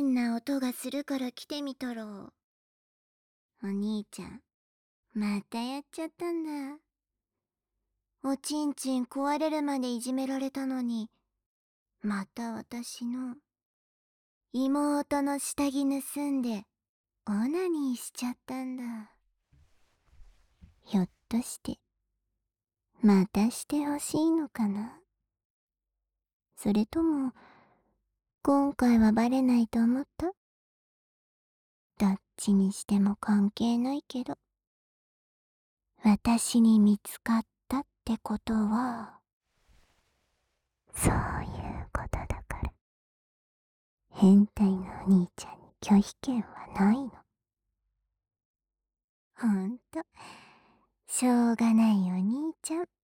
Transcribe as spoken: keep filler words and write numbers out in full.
変な音がするから来てみたら、お兄ちゃん、またやっちゃったんだ。おちんちん壊れるまでいじめられたのに、また私の妹の下着盗んでオナニーしちゃったんだ。ひょっとしてまたしてほしいのかな。それとも今回はバレないと思った？どっちにしても関係ないけど、私に見つかったってことはそういうことだから、変態のお兄ちゃんに拒否権はないの。ほんとしょうがないお兄ちゃん。